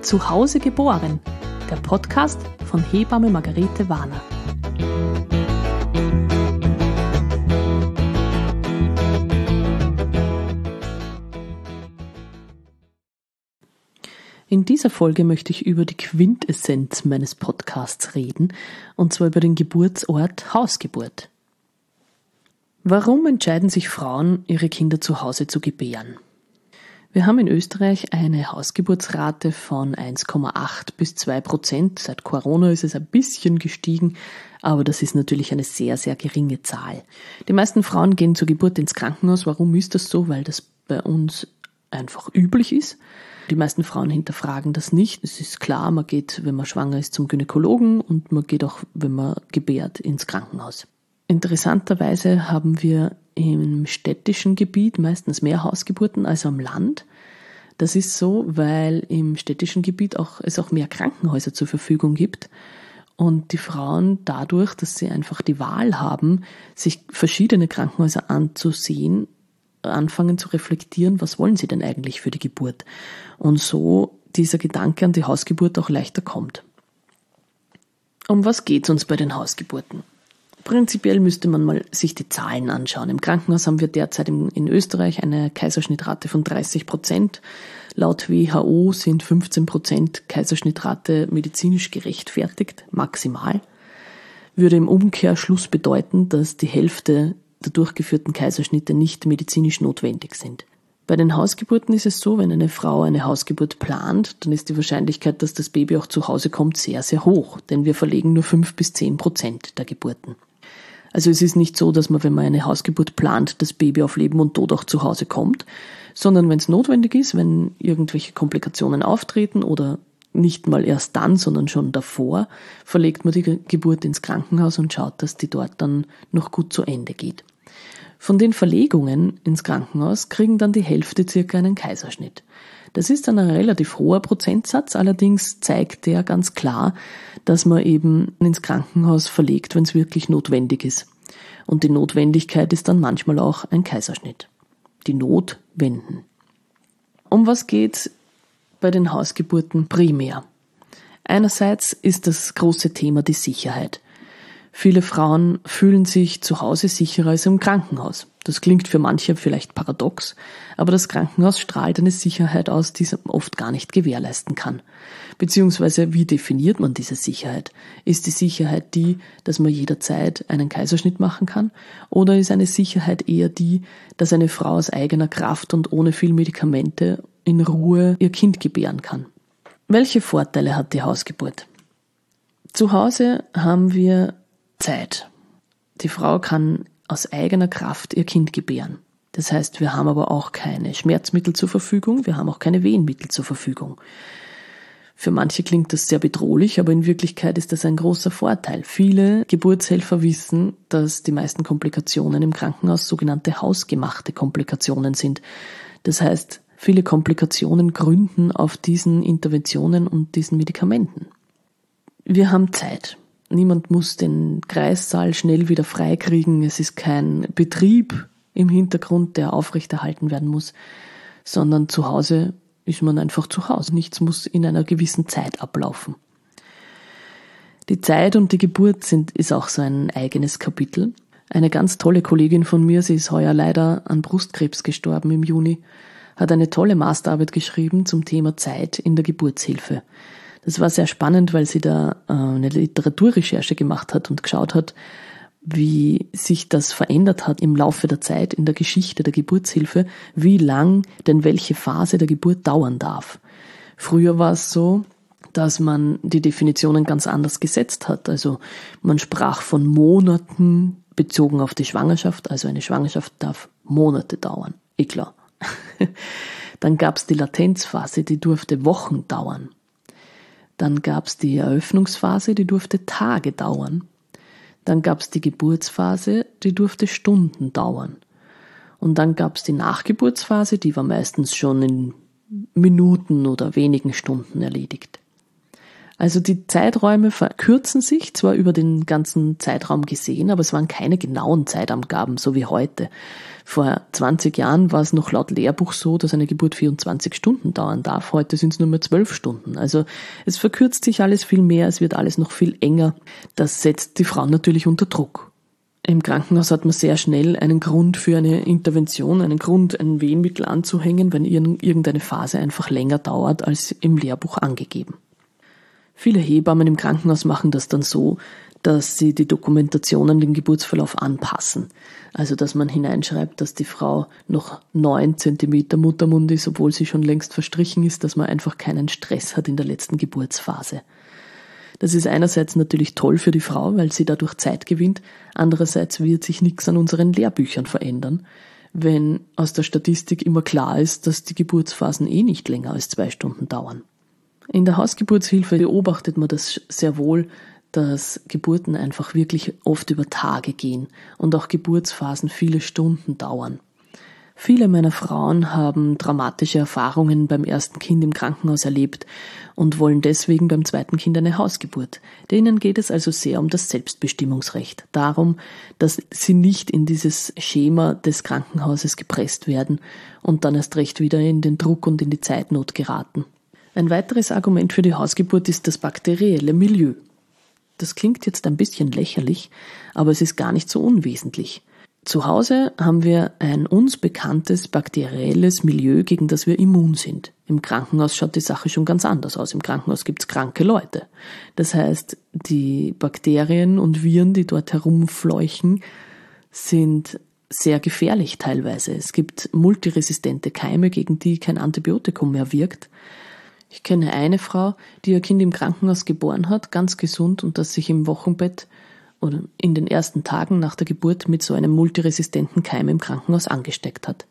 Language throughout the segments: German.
Zu Hause geboren, der Podcast von Hebamme Margarete Warner. In dieser Folge möchte ich über die Quintessenz meines Podcasts reden, und zwar über den Geburtsort Hausgeburt. Warum entscheiden sich Frauen, ihre Kinder zu Hause zu gebären? Wir haben in Österreich eine Hausgeburtsrate von 1,8 bis 2%. Seit Corona ist es ein bisschen gestiegen, aber das ist natürlich eine sehr, sehr geringe Zahl. Die meisten Frauen gehen zur Geburt ins Krankenhaus. Warum ist das so? Weil das bei uns einfach üblich ist. Die meisten Frauen hinterfragen das nicht. Es ist klar, man geht, wenn man schwanger ist, zum Gynäkologen und man geht auch, wenn man gebärt, ins Krankenhaus. Interessanterweise haben wir im städtischen Gebiet meistens mehr Hausgeburten als am Land. Das ist so, weil im städtischen Gebiet es auch mehr Krankenhäuser zur Verfügung gibt und die Frauen dadurch, dass sie einfach die Wahl haben, sich verschiedene Krankenhäuser anzusehen, anfangen zu reflektieren, was wollen sie denn eigentlich für die Geburt? Und so dieser Gedanke an die Hausgeburt auch leichter kommt. Um was geht's uns bei den Hausgeburten? Prinzipiell müsste man mal sich die Zahlen anschauen. Im Krankenhaus haben wir derzeit in Österreich eine Kaiserschnittrate von 30%. Laut WHO sind 15% Kaiserschnittrate medizinisch gerechtfertigt, maximal. Würde im Umkehrschluss bedeuten, dass die Hälfte der durchgeführten Kaiserschnitte nicht medizinisch notwendig sind. Bei den Hausgeburten ist es so, wenn eine Frau eine Hausgeburt plant, dann ist die Wahrscheinlichkeit, dass das Baby auch zu Hause kommt, sehr, sehr hoch, denn wir verlegen nur 5 bis 10% der Geburten. Also es ist nicht so, dass man, wenn man eine Hausgeburt plant, das Baby auf Leben und Tod auch zu Hause kommt, sondern wenn es notwendig ist, wenn irgendwelche Komplikationen auftreten oder nicht mal erst dann, sondern schon davor, verlegt man die Geburt ins Krankenhaus und schaut, dass die dort dann noch gut zu Ende geht. Von den Verlegungen ins Krankenhaus kriegen dann die Hälfte circa einen Kaiserschnitt. Das ist dann ein relativ hoher Prozentsatz, allerdings zeigt der ganz klar, dass man eben ins Krankenhaus verlegt, wenn es wirklich notwendig ist. Und die Notwendigkeit ist dann manchmal auch ein Kaiserschnitt. Die Notwenden. Um was geht's bei den Hausgeburten primär? Einerseits ist das große Thema die Sicherheit. Viele Frauen fühlen sich zu Hause sicherer als im Krankenhaus. Das klingt für manche vielleicht paradox, aber das Krankenhaus strahlt eine Sicherheit aus, die es oft gar nicht gewährleisten kann. Beziehungsweise, wie definiert man diese Sicherheit? Ist die Sicherheit die, dass man jederzeit einen Kaiserschnitt machen kann? Oder ist eine Sicherheit eher die, dass eine Frau aus eigener Kraft und ohne viel Medikamente in Ruhe ihr Kind gebären kann? Welche Vorteile hat die Hausgeburt? Zu Hause haben wir Zeit. Die Frau kann aus eigener Kraft ihr Kind gebären. Das heißt, wir haben aber auch keine Schmerzmittel zur Verfügung, wir haben auch keine Wehenmittel zur Verfügung. Für manche klingt das sehr bedrohlich, aber in Wirklichkeit ist das ein großer Vorteil. Viele Geburtshelfer wissen, dass die meisten Komplikationen im Krankenhaus sogenannte hausgemachte Komplikationen sind. Das heißt, viele Komplikationen gründen auf diesen Interventionen und diesen Medikamenten. Wir haben Zeit. Niemand muss den Kreissaal schnell wieder freikriegen. Es ist kein Betrieb im Hintergrund, der aufrechterhalten werden muss, sondern zu Hause ist man einfach zu Hause. Nichts muss in einer gewissen Zeit ablaufen. Die Zeit und die Geburt ist auch so ein eigenes Kapitel. Eine ganz tolle Kollegin von mir, sie ist heuer leider an Brustkrebs gestorben im Juni, hat eine tolle Masterarbeit geschrieben zum Thema Zeit in der Geburtshilfe. Das war sehr spannend, weil sie da eine Literaturrecherche gemacht hat und geschaut hat, wie sich das verändert hat im Laufe der Zeit in der Geschichte der Geburtshilfe, wie lang denn welche Phase der Geburt dauern darf. Früher war es so, dass man die Definitionen ganz anders gesetzt hat. Also man sprach von Monaten bezogen auf die Schwangerschaft, also eine Schwangerschaft darf Monate dauern. Klar. Dann gab es die Latenzphase, die durfte Wochen dauern. Dann gab es die Eröffnungsphase, die durfte Tage dauern. Dann gab es die Geburtsphase, die durfte Stunden dauern. Und dann gab es die Nachgeburtsphase, die war meistens schon in Minuten oder wenigen Stunden erledigt. Also die Zeiträume verkürzen sich, zwar über den ganzen Zeitraum gesehen, aber es waren keine genauen Zeitangaben, so wie heute. Vor 20 Jahren war es noch laut Lehrbuch so, dass eine Geburt 24 Stunden dauern darf. Heute sind es nur mehr 12 Stunden. Also es verkürzt sich alles viel mehr, es wird alles noch viel enger. Das setzt die Frauen natürlich unter Druck. Im Krankenhaus hat man sehr schnell einen Grund für eine Intervention, einen Grund, ein Wehenmittel anzuhängen, wenn irgendeine Phase einfach länger dauert als im Lehrbuch angegeben. Viele Hebammen im Krankenhaus machen das dann so, dass sie die Dokumentationen dem Geburtsverlauf anpassen. Also dass man hineinschreibt, dass die Frau noch 9 Zentimeter Muttermund ist, obwohl sie schon längst verstrichen ist, dass man einfach keinen Stress hat in der letzten Geburtsphase. Das ist einerseits natürlich toll für die Frau, weil sie dadurch Zeit gewinnt. Andererseits wird sich nichts an unseren Lehrbüchern verändern, wenn aus der Statistik immer klar ist, dass die Geburtsphasen nicht länger als 2 Stunden dauern. In der Hausgeburtshilfe beobachtet man das sehr wohl, dass Geburten einfach wirklich oft über Tage gehen und auch Geburtsphasen viele Stunden dauern. Viele meiner Frauen haben dramatische Erfahrungen beim ersten Kind im Krankenhaus erlebt und wollen deswegen beim zweiten Kind eine Hausgeburt. Denen geht es also sehr um das Selbstbestimmungsrecht, darum, dass sie nicht in dieses Schema des Krankenhauses gepresst werden und dann erst recht wieder in den Druck und in die Zeitnot geraten. Ein weiteres Argument für die Hausgeburt ist das bakterielle Milieu. Das klingt jetzt ein bisschen lächerlich, aber es ist gar nicht so unwesentlich. Zu Hause haben wir ein uns bekanntes bakterielles Milieu, gegen das wir immun sind. Im Krankenhaus schaut die Sache schon ganz anders aus. Im Krankenhaus gibt es kranke Leute. Das heißt, die Bakterien und Viren, die dort herumfleuchen, sind sehr gefährlich teilweise. Es gibt multiresistente Keime, gegen die kein Antibiotikum mehr wirkt. Ich kenne eine Frau, die ihr Kind im Krankenhaus geboren hat, ganz gesund, und das sich im Wochenbett oder in den ersten Tagen nach der Geburt mit so einem multiresistenten Keim im Krankenhaus angesteckt hat.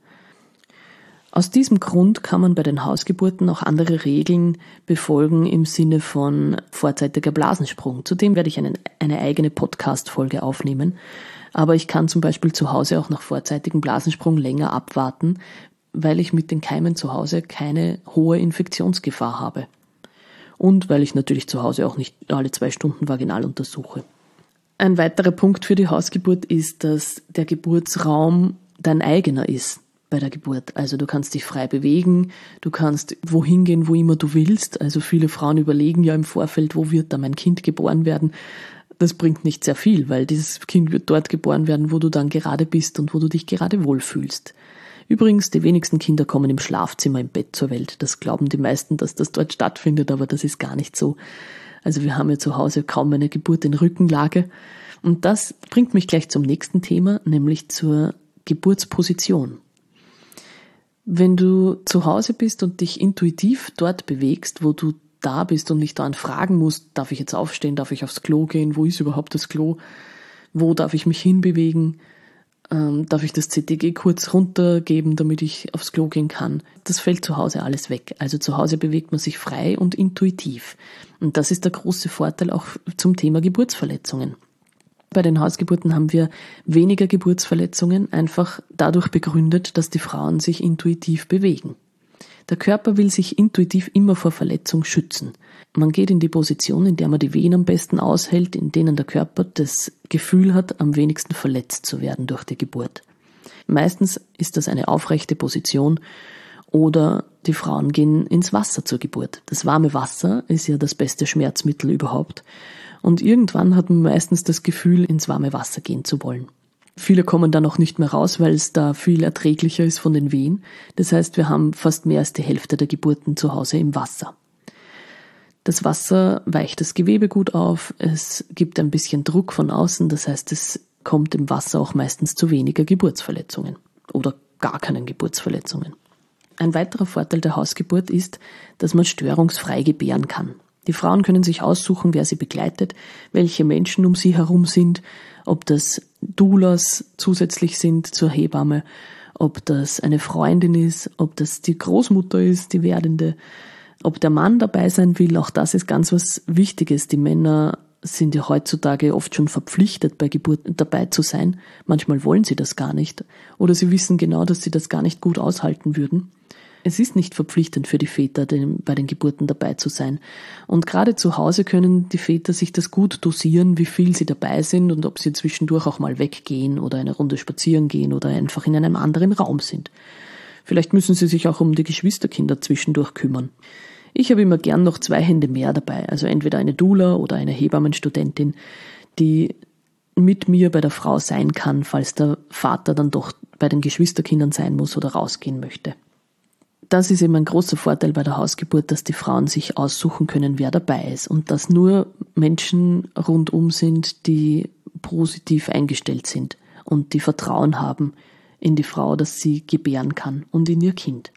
Aus diesem Grund kann man bei den Hausgeburten auch andere Regeln befolgen im Sinne von vorzeitiger Blasensprung. Zudem werde ich eine eigene Podcast-Folge aufnehmen. Aber ich kann zum Beispiel zu Hause auch nach vorzeitigem Blasensprung länger abwarten, weil ich mit den Keimen zu Hause keine hohe Infektionsgefahr habe. Und weil ich natürlich zu Hause auch nicht alle 2 Stunden vaginal untersuche. Ein weiterer Punkt für die Hausgeburt ist, dass der Geburtsraum dein eigener ist bei der Geburt. Also du kannst dich frei bewegen, du kannst wohin gehen, wo immer du willst. Also viele Frauen überlegen ja im Vorfeld, wo wird da mein Kind geboren werden. Das bringt nicht sehr viel, weil dieses Kind wird dort geboren werden, wo du dann gerade bist und wo du dich gerade wohlfühlst. Übrigens, die wenigsten Kinder kommen im Schlafzimmer im Bett zur Welt. Das glauben die meisten, dass das dort stattfindet, aber das ist gar nicht so. Also wir haben ja zu Hause kaum eine Geburt in Rückenlage. Und das bringt mich gleich zum nächsten Thema, nämlich zur Geburtsposition. Wenn du zu Hause bist und dich intuitiv dort bewegst, wo du da bist und nicht daran fragen musst, darf ich jetzt aufstehen, darf ich aufs Klo gehen, wo ist überhaupt das Klo, wo darf ich mich hinbewegen, darf ich das CTG kurz runtergeben, damit ich aufs Klo gehen kann. Das fällt zu Hause alles weg. Also zu Hause bewegt man sich frei und intuitiv. Und das ist der große Vorteil auch zum Thema Geburtsverletzungen. Bei den Hausgeburten haben wir weniger Geburtsverletzungen, einfach dadurch begründet, dass die Frauen sich intuitiv bewegen. Der Körper will sich intuitiv immer vor Verletzung schützen. Man geht in die Position, in der man die Wehen am besten aushält, in denen der Körper das Gefühl hat, am wenigsten verletzt zu werden durch die Geburt. Meistens ist das eine aufrechte Position oder die Frauen gehen ins Wasser zur Geburt. Das warme Wasser ist ja das beste Schmerzmittel überhaupt. Und irgendwann hat man meistens das Gefühl, ins warme Wasser gehen zu wollen. Viele kommen dann auch nicht mehr raus, weil es da viel erträglicher ist von den Wehen. Das heißt, wir haben fast mehr als die Hälfte der Geburten zu Hause im Wasser. Das Wasser weicht das Gewebe gut auf, es gibt ein bisschen Druck von außen, das heißt, es kommt im Wasser auch meistens zu weniger Geburtsverletzungen oder gar keinen Geburtsverletzungen. Ein weiterer Vorteil der Hausgeburt ist, dass man störungsfrei gebären kann. Die Frauen können sich aussuchen, wer sie begleitet, welche Menschen um sie herum sind, ob das Doulas zusätzlich sind zur Hebamme, ob das eine Freundin ist, ob das die Großmutter ist, die werdende, ob der Mann dabei sein will. Auch das ist ganz was Wichtiges. Die Männer sind ja heutzutage oft schon verpflichtet, bei Geburten dabei zu sein. Manchmal wollen sie das gar nicht oder sie wissen genau, dass sie das gar nicht gut aushalten würden. Es ist nicht verpflichtend für die Väter, bei den Geburten dabei zu sein. Und gerade zu Hause können die Väter sich das gut dosieren, wie viel sie dabei sind und ob sie zwischendurch auch mal weggehen oder eine Runde spazieren gehen oder einfach in einem anderen Raum sind. Vielleicht müssen sie sich auch um die Geschwisterkinder zwischendurch kümmern. Ich habe immer gern noch 2 Hände mehr dabei, also entweder eine Doula oder eine Hebammenstudentin, die mit mir bei der Frau sein kann, falls der Vater dann doch bei den Geschwisterkindern sein muss oder rausgehen möchte. Das ist eben ein großer Vorteil bei der Hausgeburt, dass die Frauen sich aussuchen können, wer dabei ist und dass nur Menschen rundum sind, die positiv eingestellt sind und die Vertrauen haben in die Frau, dass sie gebären kann und in ihr Kind.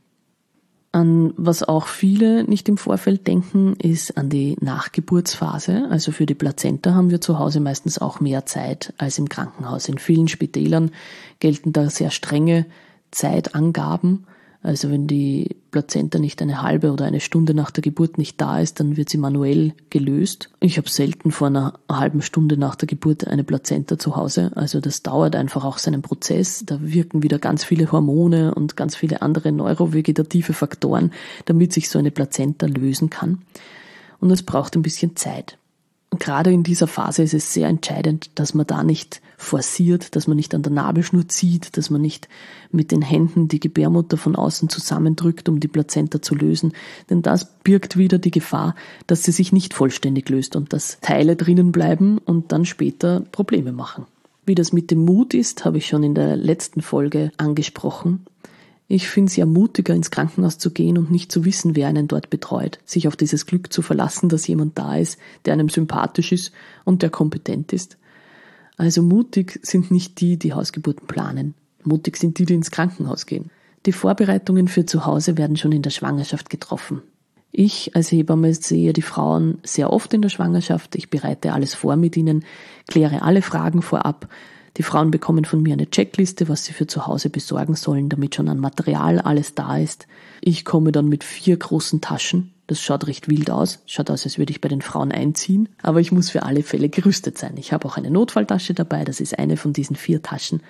An was auch viele nicht im Vorfeld denken, ist an die Nachgeburtsphase. Also für die Plazenta haben wir zu Hause meistens auch mehr Zeit als im Krankenhaus. In vielen Spitälern gelten da sehr strenge Zeitangaben. Also wenn die Plazenta nicht eine halbe oder eine Stunde nach der Geburt nicht da ist, dann wird sie manuell gelöst. Ich habe selten vor einer halben Stunde nach der Geburt eine Plazenta zu Hause. Also das dauert einfach auch seinen Prozess. Da wirken wieder ganz viele Hormone und ganz viele andere neurovegetative Faktoren, damit sich so eine Plazenta lösen kann. Und es braucht ein bisschen Zeit. Und gerade in dieser Phase ist es sehr entscheidend, dass man da nicht forciert, dass man nicht an der Nabelschnur zieht, dass man nicht mit den Händen die Gebärmutter von außen zusammendrückt, um die Plazenta zu lösen. Denn das birgt wieder die Gefahr, dass sie sich nicht vollständig löst und dass Teile drinnen bleiben und dann später Probleme machen. Wie das mit dem Mut ist, habe ich schon in der letzten Folge angesprochen. Ich finde es ja mutiger, ins Krankenhaus zu gehen und nicht zu wissen, wer einen dort betreut. Sich auf dieses Glück zu verlassen, dass jemand da ist, der einem sympathisch ist und der kompetent ist. Also mutig sind nicht die, die Hausgeburten planen. Mutig sind die, die ins Krankenhaus gehen. Die Vorbereitungen für zu Hause werden schon in der Schwangerschaft getroffen. Ich als Hebamme sehe die Frauen sehr oft in der Schwangerschaft. Ich bereite alles vor mit ihnen, kläre alle Fragen vorab. Die Frauen bekommen von mir eine Checkliste, was sie für zu Hause besorgen sollen, damit schon an Material alles da ist. Ich komme dann mit 4 großen Taschen. Das schaut recht wild aus. Schaut aus, als würde ich bei den Frauen einziehen. Aber ich muss für alle Fälle gerüstet sein. Ich habe auch eine Notfalltasche dabei. Das ist eine von diesen 4 Taschen,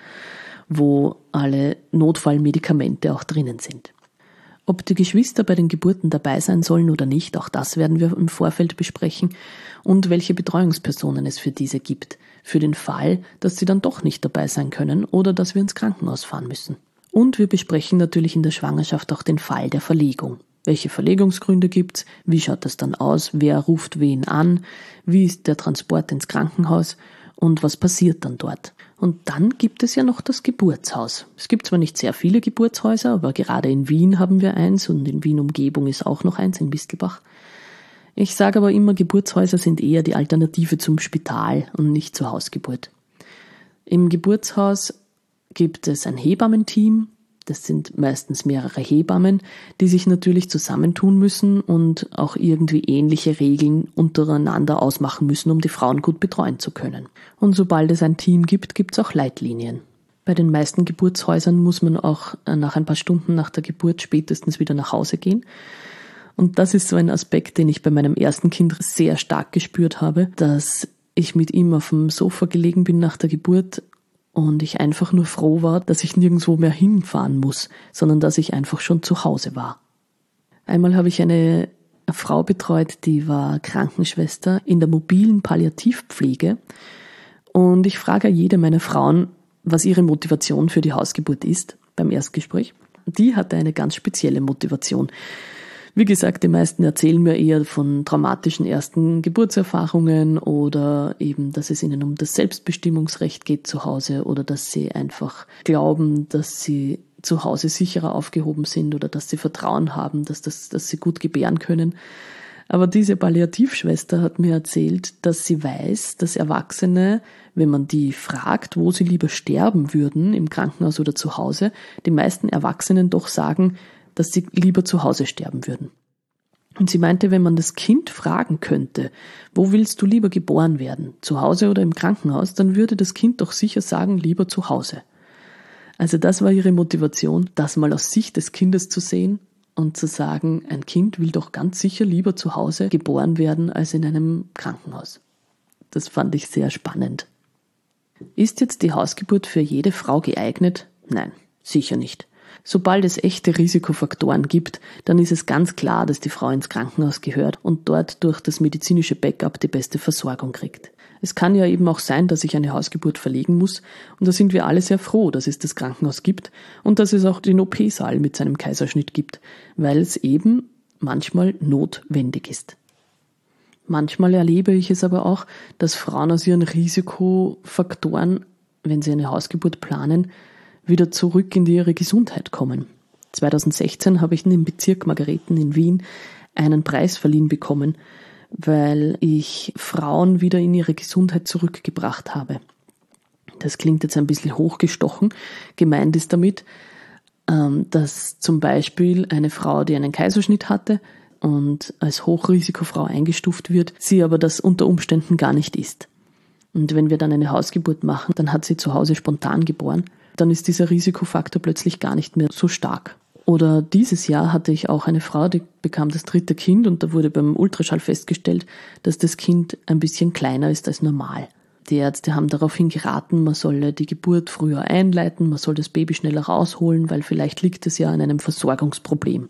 wo alle Notfallmedikamente auch drinnen sind. Ob die Geschwister bei den Geburten dabei sein sollen oder nicht, auch das werden wir im Vorfeld besprechen und welche Betreuungspersonen es für diese gibt, für den Fall, dass sie dann doch nicht dabei sein können oder dass wir ins Krankenhaus fahren müssen. Und wir besprechen natürlich in der Schwangerschaft auch den Fall der Verlegung. Welche Verlegungsgründe gibt's? Wie schaut das dann aus? Wer ruft wen an? Wie ist der Transport ins Krankenhaus? Und was passiert dann dort? Und dann gibt es ja noch das Geburtshaus. Es gibt zwar nicht sehr viele Geburtshäuser, aber gerade in Wien haben wir eins und in Wien-Umgebung ist auch noch eins, in Mistelbach. Ich sage aber immer, Geburtshäuser sind eher die Alternative zum Spital und nicht zur Hausgeburt. Im Geburtshaus gibt es ein Hebammenteam. Das sind meistens mehrere Hebammen, die sich natürlich zusammentun müssen und auch irgendwie ähnliche Regeln untereinander ausmachen müssen, um die Frauen gut betreuen zu können. Und sobald es ein Team gibt, gibt es auch Leitlinien. Bei den meisten Geburtshäusern muss man auch nach ein paar Stunden nach der Geburt spätestens wieder nach Hause gehen. Und das ist so ein Aspekt, den ich bei meinem ersten Kind sehr stark gespürt habe, dass ich mit ihm auf dem Sofa gelegen bin nach der Geburt und ich einfach nur froh war, dass ich nirgendwo mehr hinfahren muss, sondern dass ich einfach schon zu Hause war. Einmal habe ich eine Frau betreut, die war Krankenschwester in der mobilen Palliativpflege und ich frage jede meiner Frauen, was ihre Motivation für die Hausgeburt ist beim Erstgespräch. Die hatte eine ganz spezielle Motivation. Wie gesagt, die meisten erzählen mir eher von traumatischen ersten Geburtserfahrungen oder eben, dass es ihnen um das Selbstbestimmungsrecht geht zu Hause oder dass sie einfach glauben, dass sie zu Hause sicherer aufgehoben sind oder dass sie Vertrauen haben, dass sie gut gebären können. Aber diese Palliativschwester hat mir erzählt, dass sie weiß, dass Erwachsene, wenn man die fragt, wo sie lieber sterben würden, im Krankenhaus oder zu Hause, die meisten Erwachsenen doch sagen, dass sie lieber zu Hause sterben würden. Und sie meinte, wenn man das Kind fragen könnte, wo willst du lieber geboren werden, zu Hause oder im Krankenhaus, dann würde das Kind doch sicher sagen, lieber zu Hause. Also das war ihre Motivation, das mal aus Sicht des Kindes zu sehen und zu sagen, ein Kind will doch ganz sicher lieber zu Hause geboren werden als in einem Krankenhaus. Das fand ich sehr spannend. Ist jetzt die Hausgeburt für jede Frau geeignet? Nein, sicher nicht. Sobald es echte Risikofaktoren gibt, dann ist es ganz klar, dass die Frau ins Krankenhaus gehört und dort durch das medizinische Backup die beste Versorgung kriegt. Es kann ja eben auch sein, dass ich eine Hausgeburt verlegen muss und da sind wir alle sehr froh, dass es das Krankenhaus gibt und dass es auch den OP-Saal mit seinem Kaiserschnitt gibt, weil es eben manchmal notwendig ist. Manchmal erlebe ich es aber auch, dass Frauen aus ihren Risikofaktoren, wenn sie eine Hausgeburt planen, wieder zurück in ihre Gesundheit kommen. 2016 habe ich in dem Bezirk Margareten in Wien einen Preis verliehen bekommen, weil ich Frauen wieder in ihre Gesundheit zurückgebracht habe. Das klingt jetzt ein bisschen hochgestochen. Gemeint ist damit, dass zum Beispiel eine Frau, die einen Kaiserschnitt hatte und als Hochrisikofrau eingestuft wird, sie aber das unter Umständen gar nicht ist. Und wenn wir dann eine Hausgeburt machen, dann hat sie zu Hause spontan geboren, dann ist dieser Risikofaktor plötzlich gar nicht mehr so stark. Oder dieses Jahr hatte ich auch eine Frau, die bekam das 3. Kind und da wurde beim Ultraschall festgestellt, dass das Kind ein bisschen kleiner ist als normal. Die Ärzte haben daraufhin geraten, man solle die Geburt früher einleiten, man soll das Baby schneller rausholen, weil vielleicht liegt es ja an einem Versorgungsproblem.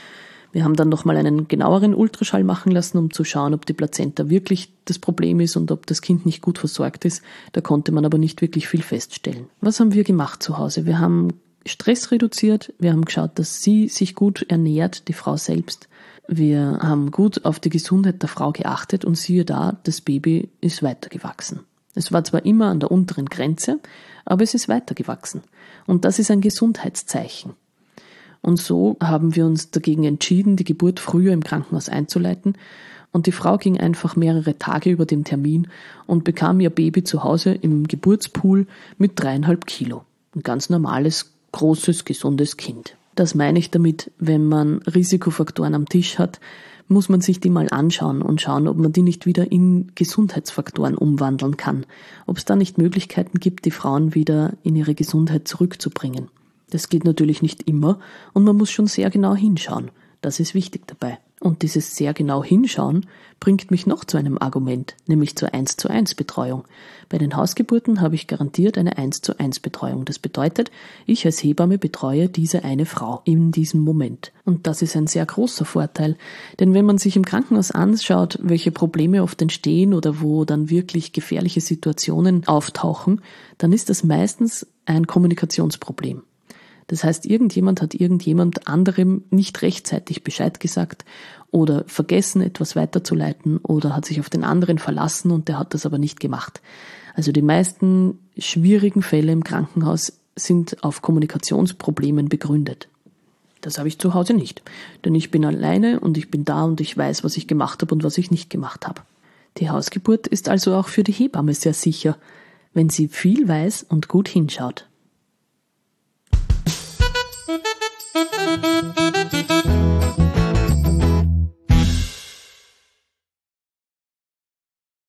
Wir haben dann nochmal einen genaueren Ultraschall machen lassen, um zu schauen, ob die Plazenta wirklich das Problem ist und ob das Kind nicht gut versorgt ist. Da konnte man aber nicht wirklich viel feststellen. Was haben wir gemacht zu Hause? Wir haben Stress reduziert, wir haben geschaut, dass sie sich gut ernährt, die Frau selbst. Wir haben gut auf die Gesundheit der Frau geachtet und siehe da, das Baby ist weitergewachsen. Es war zwar immer an der unteren Grenze, aber es ist weitergewachsen. Und das ist ein Gesundheitszeichen. Und so haben wir uns dagegen entschieden, die Geburt früher im Krankenhaus einzuleiten. Und die Frau ging einfach mehrere Tage über den Termin und bekam ihr Baby zu Hause im Geburtspool mit 3,5 Kilo. Ein ganz normales, großes, gesundes Kind. Das meine ich damit, wenn man Risikofaktoren am Tisch hat, muss man sich die mal anschauen und schauen, ob man die nicht wieder in Gesundheitsfaktoren umwandeln kann. Ob es da nicht Möglichkeiten gibt, die Frauen wieder in ihre Gesundheit zurückzubringen. Das geht natürlich nicht immer und man muss schon sehr genau hinschauen. Das ist wichtig dabei. Und dieses sehr genau hinschauen bringt mich noch zu einem Argument, nämlich zur 1:1 Betreuung. Bei den Hausgeburten habe ich garantiert eine 1:1 Betreuung. Das bedeutet, ich als Hebamme betreue diese eine Frau in diesem Moment. Und das ist ein sehr großer Vorteil, denn wenn man sich im Krankenhaus anschaut, welche Probleme oft entstehen oder wo dann wirklich gefährliche Situationen auftauchen, dann ist das meistens ein Kommunikationsproblem. Das heißt, irgendjemand hat irgendjemand anderem nicht rechtzeitig Bescheid gesagt oder vergessen, etwas weiterzuleiten oder hat sich auf den anderen verlassen und der hat das aber nicht gemacht. Also die meisten schwierigen Fälle im Krankenhaus sind auf Kommunikationsproblemen begründet. Das habe ich zu Hause nicht, denn ich bin alleine und ich bin da und ich weiß, was ich gemacht habe und was ich nicht gemacht habe. Die Hausgeburt ist also auch für die Hebamme sehr sicher, wenn sie viel weiß und gut hinschaut.